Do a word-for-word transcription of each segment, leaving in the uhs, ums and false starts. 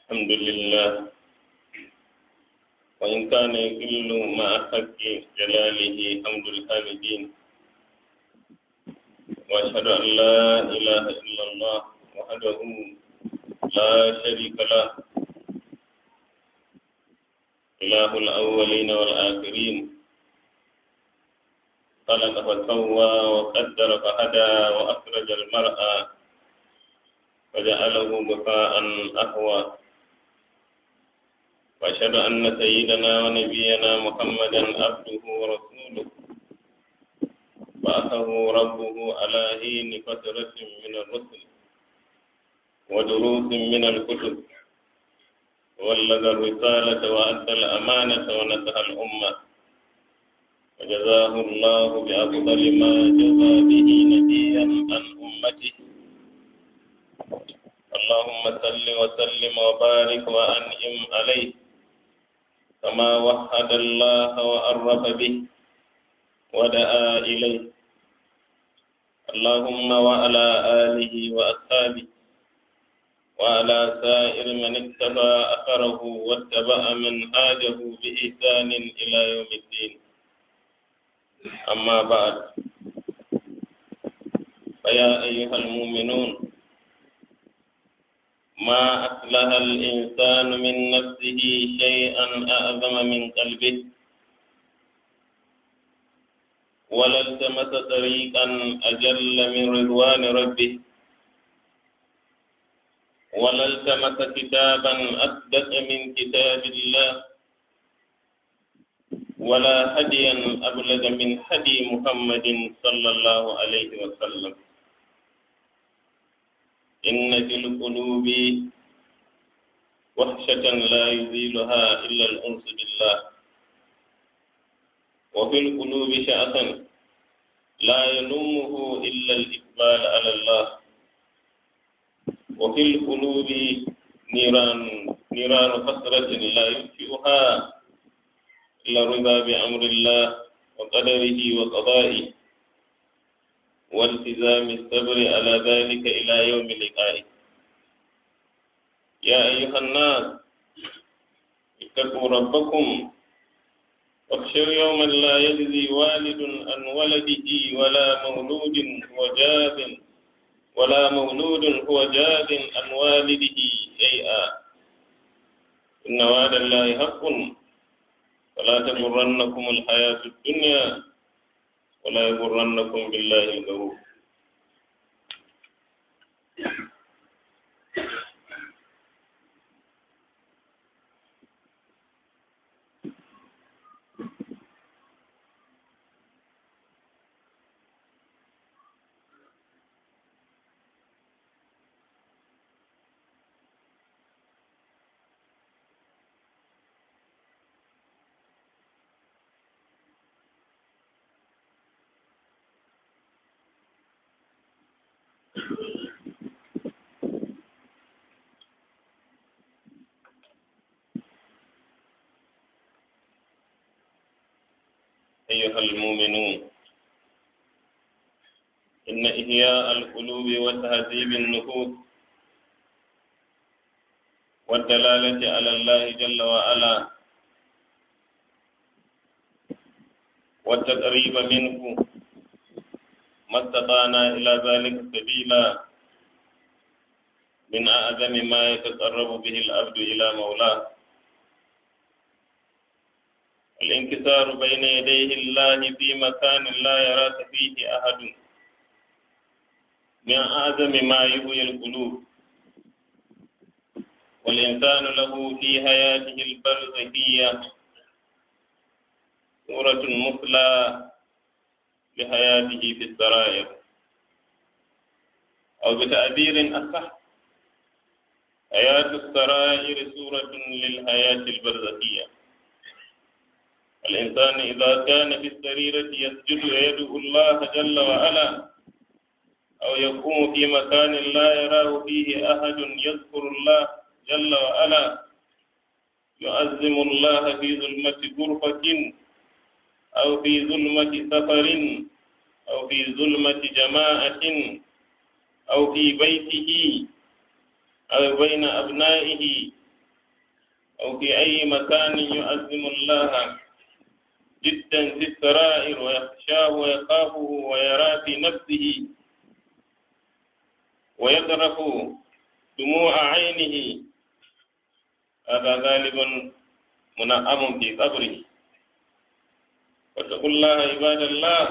الحمد لله وإن كان يقل مع حق جلاله حمد الحامدين وأشهد أن لا إله إلا الله وحده لا شريك له إله الأولين والآخرين خلق فسوى وقدر فهدى وأخرج المرأى وجعله بكاء أهوى وأشهد أن سيدنا ونبينا محمدا عبده ورسوله بعثه ربه على حين فترة من الرسل ودروس من الكتب وبلغ الرسالة وأدى الأمانة ونصح الأمة وجزاه الله بأفضل ما جزى به نبيا عن أمته. اللهم صل وسلم وبارك وأنعم عليه كما وحد الله وأرف به ودعا إليه. اللهم وعلى آله وأصحابه وعلى سائر من اتبع أثره واتبع منهاجه بإحسان إلى يوم الدين. أما بعد، فيا أيها المؤمنون، ما أصلح الإنسان من نفسه شيئا أعظم من قلبه، ولا التمس طريقا أجل من رضوان ربه، ولا التمس كتابا أصدق من كتاب الله، ولا هديا أبلغ من هدي محمد صلى الله عليه وسلم. إن في القلوب وحشة لا يزيلها إلا الأنس بالله، وفي القلوب شأثا لا يلومه إلا الإقبال على الله، وفي القلوب نيران نيران فترة لا يطفئها إلا الرضا بأمر الله وقدره وقضائه والتزام الصبر على ذلك إلى يوم لقائه. يا أيها الناس، اتقوا ربكم واخشوا يوما لا يجزي والد عن ولده ولا مولود هو جاز ولا مولود هو جاز عن والده شيئا، إن وعد الله حق فلا تغرنكم الحياة الدنيا ولا يغرنكم بالله الغرور. أيها المؤمنون، إن إحياء القلوب وتهذيب النفوس والدلالة على الله جل وعلا والتقريب منه ما استطعنا إلى ذلك سبيلا من أعظم ما يتقرب به العبد إلى مولاه. الانكسار بين يديه الله في مكان لا يراك فيه أحد من أعظم ما يحيي القلوب، والإنسان له في حياته البرزخية صورة مثلى لحياته في السرائر، أو بتعبير أصح، حياة السرائر صورة للحياة البرزخية. الإنسان إذا كان في السريرة يسجد ويدعو الله جل وعلا، أو يقوم في مكان لا يراه فيه أحد يذكر الله جل وعلا، يعظم الله في ظلمة غرفة أو في ظلمة سفر أو في ظلمة جماعة أو في بيته أو بين أبنائه أو في أي مكان يعظم الله جدا في السرائر ويخشاه ويخافه ويرى في نفسه ويذرف دموع عينه، هذا غالب منعم في قبره. واتقوا الله عباد الله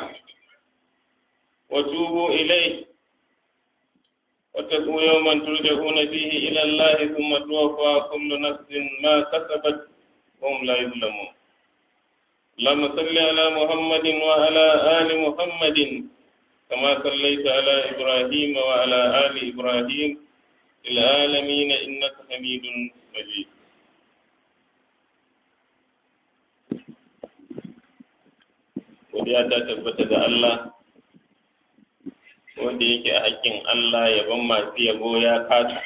وتوبوا إليه، واتقوا يوما ترجعون فيه إلى الله ثم توفى كل نفس ما كسبت وهم لا يظلمون. اللهم صل على محمد وعلى آل محمد كما صليت على إبراهيم وعلى آل إبراهيم في العالمين إنك حميد مجيد. godiya ta tabbata ga Allah wanda yake a haƙƙin Allah yabon masu yabo ya kasa.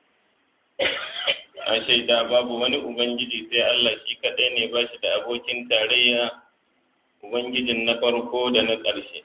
An shaida babu wani Ubangiji sai Allah shi kaɗai ne ba shi da abokin tarayya, Ubangijin na farko da na ƙarshe.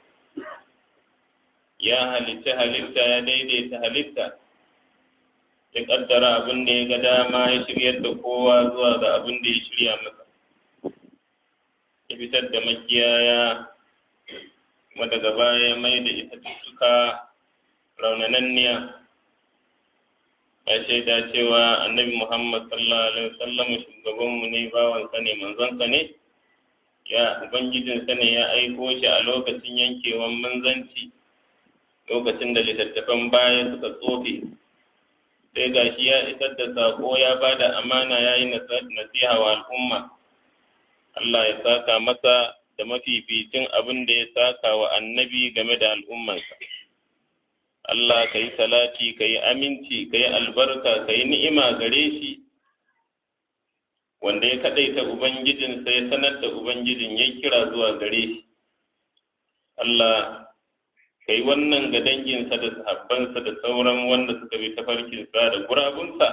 Ya halitta halitta ya daidaita halitta, ya ƙaddara abin da ya ga dama ya shiryar da kowa zuwa ga abin da ya shirya masa. Ya fitar da makiyaya kuma daga baya mai da ita suka raunananniya. Ya shaida cewa annabi Muhammad sallallahu alaihi wasallam shugabanmu ne, bawansa ne, manzonsa ne. Ya ubangijinsa ne ya aiko shi a lokacin yankewan manzanci, lokacin da littattafan baya suka tsofe. Sai gashi ya isar da sako, ya bada amana, ya yi nasiha wa al'umma. Allah ya saka masa da mafificin abin da ya saka wa annabi game da al'ummansa. Allah ka yi salati, ka yi aminci, ka yi albarka, ka yi ni'ima gare shi, wanda ya kaɗaita Ubangijinsa ya sanar da Ubangijin ya kira zuwa gare shi. Allah ka yi wannan ga danginsa da sahabbansa da sauran wanda suka bi tafarkinsa da gurabunsa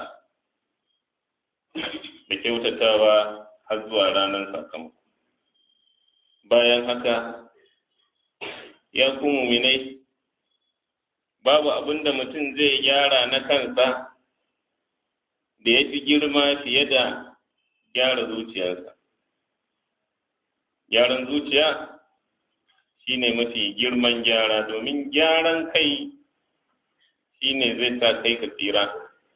da kyautatawa har zuwa ranar sakamako. Bayan haka, ya ku muminai, babu abin da mutum zai gyara na kansa da ya fi girma fiye da gyara zuciyarsa. Gyaran zuciya shi ne mafi girman gyara, domin gyaran kai shi ne zai sa kai ka tsira.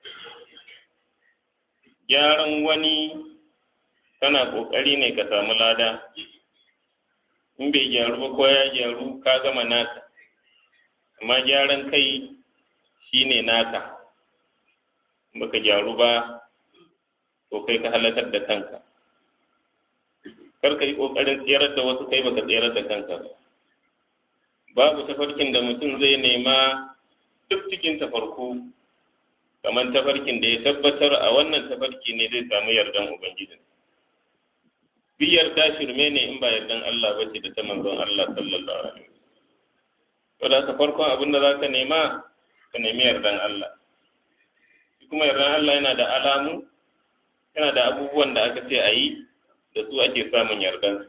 Gyaran wani kana ƙoƙari ne ka samu lada, in bai gyaru ba ko ya gyaru ka gama naka, amma gyaran kai shi ne naka, baka gyaru ba to kai ka halakar da kanka. Kar ka yi ƙoƙarin tserar da wasu kai baka tserar da kanka ba. Babu tafarkin da mutum zai nema duk cikin tafarku kamar tafarkin da ya tabbatar a wannan tafarki ne zai samu yardan Ubangiji. Bi yarda shirme ne in ba yardan Allah ba ce da ta manzon Allah sallallahu alaihi wasallam. Wadda ka farkon abin da za ka nema, ka nemi yardan Allah. Kuma yardan Allah yana da alamu, yana da abubuwan da aka ce a yi, da su ake samun yardan.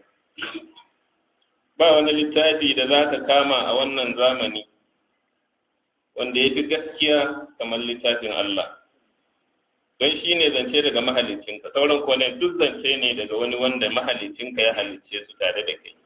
Ba wani littafi da za ka kama a wannan zamani wanda ya fi gaskiya kamar littafin Allah. Don shi ne zance daga mahalicinka, sauran kone duk zance ne daga wani wanda mahalicinka ya halicce su tare da kai.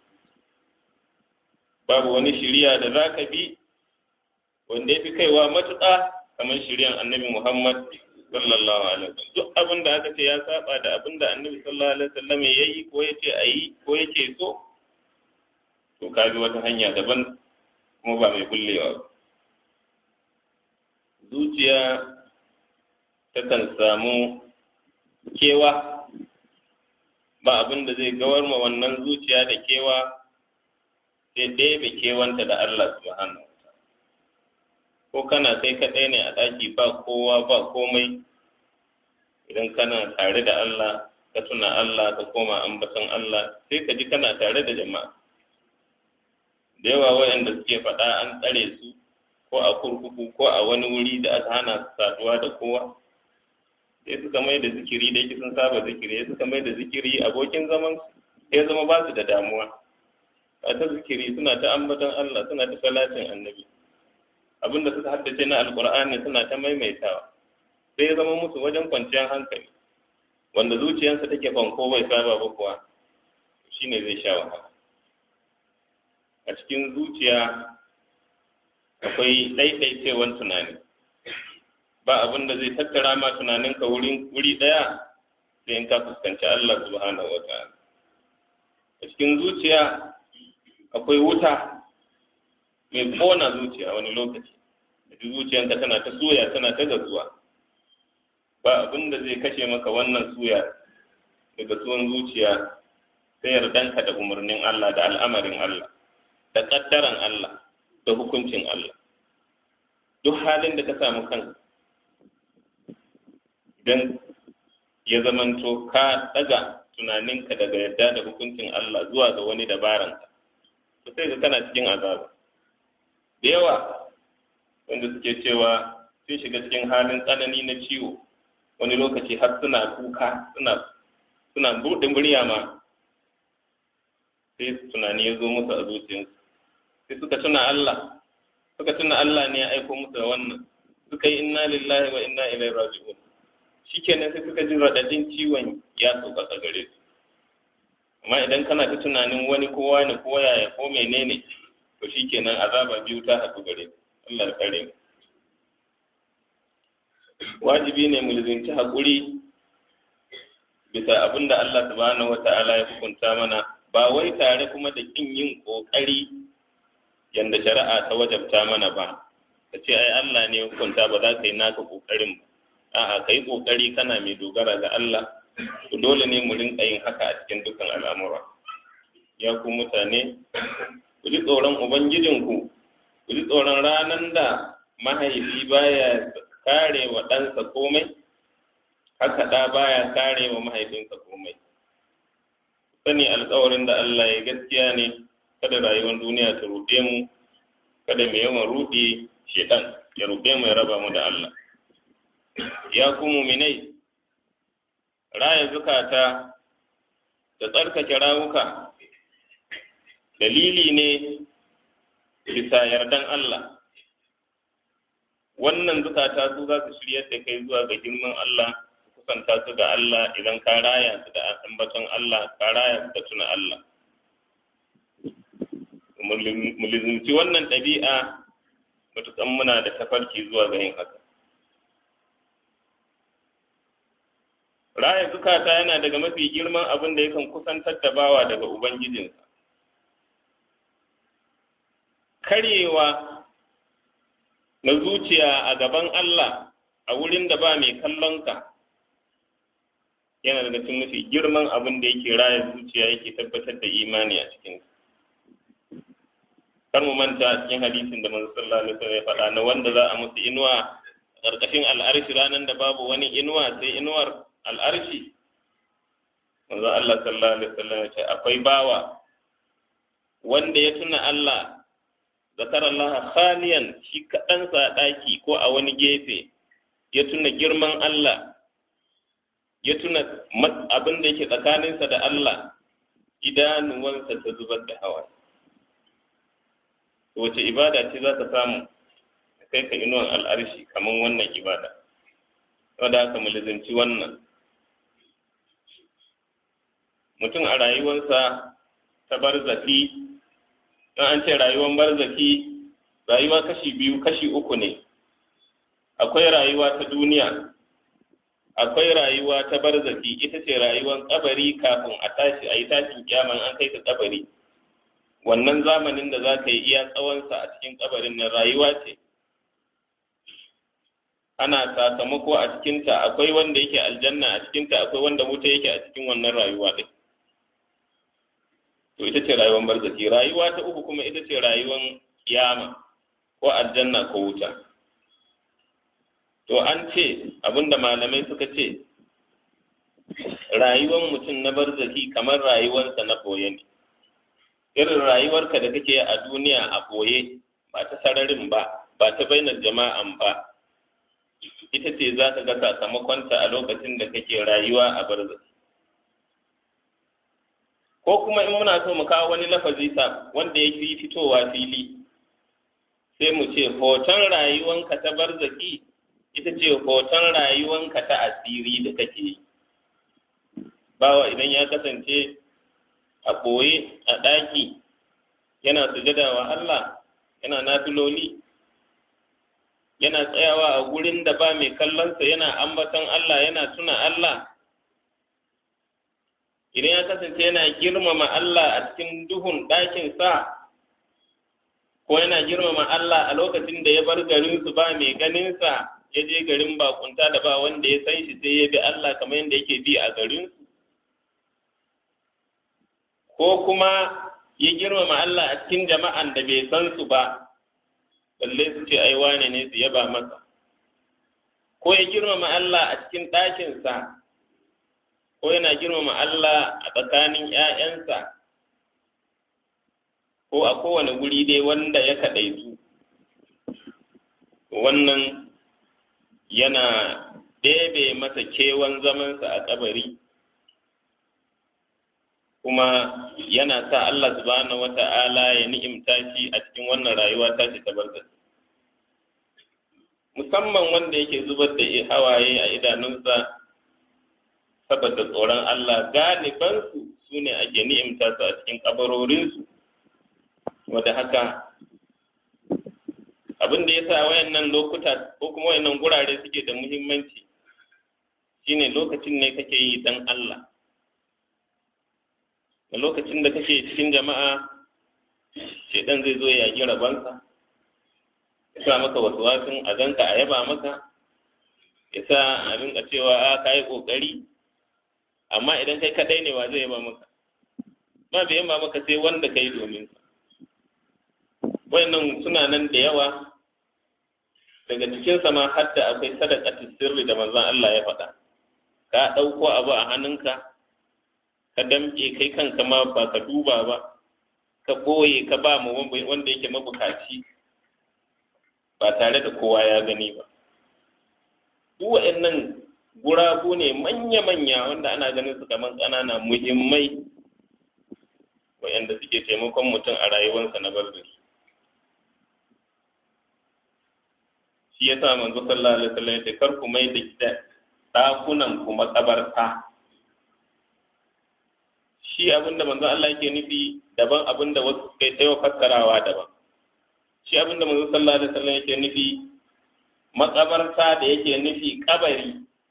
Babu wani shiriya da za ka bi wanda ya fi kaiwa matuƙa kamar shiriyan annabi Muhammad sallallahu alaihi wasallam. Duk abin da aka ce ya saba da abin da annabi sallallahu alaihi wasallam ya yi ko ya ce a yi ko ya ce so, to ka bi wata hanya daban kuma ba mai bullewa ba. Zuciya takan samu kewa, ba abin da zai gawar ma wannan zuciya da kewa sai ɗebe kewanta da Allah subhanahu wa ta'ala. Ko kana kai kaɗai ne a ɗaki ba kowa ba komai, idan kana tare da Allah ka tuna Allah ka koma ambaton Allah sai ka ji kana tare da jama'a. Da yawa waɗanda suke faɗa an tsare su ko a kurkuku ko a wani wuri da aka hana su saduwa da kowa, sai suka mai da zikiri da yake sun saba zikiri, sai suka mai da zikiri abokin zaman sai zama ba su da damuwa. A ta zikiri suna ta ambaton Allah, suna ta salatin annabi, abinda suka haddace na alkur'ani suna ta maimaitawa, sai ya zama musu wajen kwanciyar hankali. wanda zuciyarsa take fanko bai saba ba kuwa shine zai sha wahala. A cikin zuciya akwai ɗaiɗaicewan tunani, ba abin da zai tattara ma tunaninka wuri ɗaya sai in ka fuskanci Allah subhanahu wa ta'ala. A cikin zuciya akwai wuta mai kona zuciya wani lokaci, da zuciyanka tana ta soya tana ta gazuwa, ba abin da zai kashe maka wannan suya daga tuwon zuciya sai yardanka da umarnin Allah da al'amarin Allah da ƙaddaran Allah da hukuncin Allah. Duk halin da ka samu kanka idan ya zamanto ka daga tunaninka daga yadda da hukuncin Allah zuwa ga wani dabaranka, to sai ka kana cikin azaba. Da yawa wanda suke cewa sun shiga cikin halin tsanani na ciwo, wani lokaci har suna kuka suna suna buɗe murya ma, sai tunani ya zo musu a zuciyarsu, sai suka tuna Allah suka tuna Allah ne ya aiko musu da wannan, suka yi inna lillahi wa inna ilaihi raji'un. Shikenan sai suka ji radadin ciwon ya sauka gare su. Amma idan kana ta tunanin wani ko wani ko yaya ko menene, to shikenan azaba biyu ta haɗu gare su. Allah ya kare mu. Wajibi ne mu lizinci haƙuri bisa abin da Allah subhanahu wa ta'ala ya hukunta mana, ba wai tare kuma da kin yin ƙoƙari yanda shari'a ta wajabta mana ba. Ka ce ai Allah ne ya hukunta ba za ka yi naka ƙoƙarin ba. A'a, ka yi ƙoƙari kana mai dogara ga Allah, to dole ne mu rinƙa yin haka a cikin dukkan al'amura. Ya ku mutane, ku ji tsoron Ubangijinku, ku ji tsoron ranar da mahaifi baya kare wa ɗansa komai, haka ɗa baya kare wa mahaifinsa komai. Sani alƙawarin da Allah ya gaskiya ne, kada rayuwar duniya ta ruɗe mu, kada mu yawan ruɗe shedan ya ruɗe mu ya raba mu da Allah. Ya ku muminai, raya zukata da tsarkake rawuka dalili ne bisa yardan Allah. Wannan zukata su za su shiryar da kai zuwa ga girman Allah, su kusanta su ga Allah idan ka raya su da ambaton Allah, ka raya su da tuna Allah. Mu lizimci wannan ɗabi'a matuƙan muna da tafarki zuwa ga yin haka. Raya zukata yana daga mafi girman abin da yakan kusantar da bawa daga Ubangijinsa. Karyewa na zuciya a gaban Allah a wurin da ba mai kallonka yana daga cikin mafi girman abin da yake raya zuciya yake tabbatar da imani a cikin. Kar mu manta a cikin hadisin da manzo sallallahu alaihi wasallam ya faɗa na wanda za a musu inuwa a ƙarƙashin al'arshi ranar da babu wani inuwa sai inuwar al'arshi. Manzo Allah sallallahu alaihi wasallam ya ce akwai bawa wanda ya tuna Allah, zakara Allah khaliyan, shi kaɗansa a ɗaki ko a wani gefe, ya tuna girman Allah, ya tuna abin da yake tsakaninsa da Allah, idanuwansa ta zubar da hawa. Wace ibada ce za ta samu kai ka inuwan al'arshi kamar wannan ibada? Wadda haka mu lizimci wannan. Mutum a rayuwarsa ta barzaki, in an ce rayuwar barzaki, rayuwa kashi biyu kashi uku ne. Akwai rayuwa ta duniya, akwai rayuwa ta barzaki, ita ce rayuwar kabari kafin a tashi a yi tashin kyaman an kai ka kabari. Wannan zamanin da za ka yi iya tsawonsa a cikin kabarin nan rayuwa ce. Ana sakamako a cikinta, akwai wanda yake aljanna a cikinta, akwai wanda wuta yake a cikin wannan rayuwa ɗin. To ita ce rayuwar barzaki. Rayuwa ta uku kuma ita ce rayuwar kiyama ko aljanna ko wuta. To an ce abinda malamai suka ce rayuwar mutum na barzaki kamar rayuwarsa na boye ne. Irin rayuwarka da kake a duniya a boye, ba ta sararin ba, ba ta bainar jama'an ba, ita ce za ka ga sakamakonta a lokacin da kake rayuwa a barzaki. Ko kuma in muna so mu kawo wani lafazi sa wanda ya fi fitowa fili, sai mu ce hoton rayuwanka ta barzaki ita ce hoton rayuwanka ta asiri da kake yi. bawa idan ya kasance a ɓoye a ɗaki yana sujada wa Allah, yana nafiloli, yana tsayawa a gurin da ba mai kallonsa, yana ambaton Allah, yana tuna Allah, idan ya kasance yana girmama Allah a cikin duhun ɗakinsa, ko yana girmama Allah a lokacin da ya bar garinsu ba mai ganinsa, ya je garin bakunta da ba wanda ya san shi sai ya bi Allah kamar yadda yake bi a garinsu, ko kuma ya girmama Allah a cikin jama'an da bai san su ba, balle su ce ai wane ne su yaba masa, ko ya girmama Allah a cikin ɗakinsa, ko yana girmama Allah a tsakanin ‘ya'yansa, ko a kowane guri dai wanda ya kaɗaitu, wannan yana ɗebe masa kewan zamansa a kabari, kuma yana sa Allah subhanahu wata'ala ya ni'imta shi a cikin wannan rayuwa ta ce ta barza. Musamman wanda yake zubar da hawaye a idanunsa saboda tsoron Allah, galibansu su ne ake ni'imta su a cikin kabarorinsu, wadda haka abin da ya sa wayannan lokuta ko kuma wayannan gurare suke da muhimmanci shine lokacin ne kake yi dan Allah. A lokacin da kake cikin jama'a, shedan zai zo ya yaƙi rabansa, ya sa maka waswasin a ganka a yaba maka, ya sa a rinka cewa a ka yi ƙoƙari, amma idan kai kaɗai ne wa zai yaba maka, ba bai yaba maka sai wanda ka yi domin sa. Wayannan suna nan da yawa, daga cikinsa ma har da akwai sadaqatus sirri da manzon Allah ya faɗa. Ka ɗauko abu a hannunka, ka damƙe kai kanka ma ba ka duba ba, ka ɓoye ka ba mu wanda yake mabukaci ba tare da kowa ya gani ba. Duk waɗannan gurabu ne manya-manya wanda ana ganin su kamar ƙanana muhimmai waɗanda suke taimakon mutum a rayuwarsa na barzakh. Shi ya sa manzo sallallahu alaihi wasallam ya ce kar ku mai da gida ɗakunan ku makabarta. Shi abinda manzo Allah yake nufi daban, abinda wasu suka yi tsayo fassarawa daban. Shi abinda manzo sallallahu alaihi wasallam yake nufi makabarta da yake nufi kabari,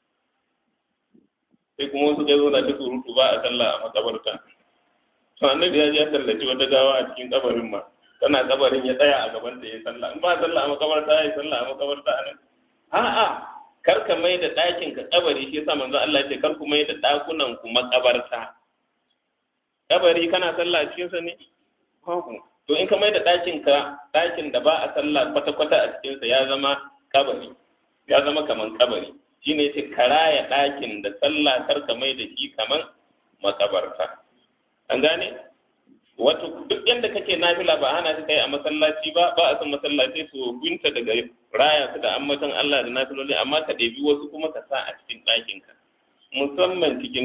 sai kuma wasu ga zo da surutu ba a sallah a makabarta. To annabi ya ji ya sallaci wata gawa a cikin kabarin ma, tana kabarin ya tsaya a gaban ta ya sallah. In ba sallah a makabarta ya sallah a makabarta a nan. A'a, kar ka mai da ɗakin ka kabari, shi yasa manzo Allah ya ce kar ku mai da ɗakunan ku makabarta. Kabari kana sallah a cikinsa ne? To in ka mai da ɗakinka ɗakin da ba a sallah kwata-kwata a cikinsa ya zama kabari, ya zama kaman kabari. Shi ne ce karaya ɗakin da sallah kar ka mai da shi kaman makabarta. An gane? Wato duk yadda kake nafila ba hana shi kai a masallaci ba, ba a san masallaci su gunta daga raya su da ambaton Allah da nafiloli, amma ka ɗebi wasu kuma ka sa a cikin ɗakinka, musamman cikin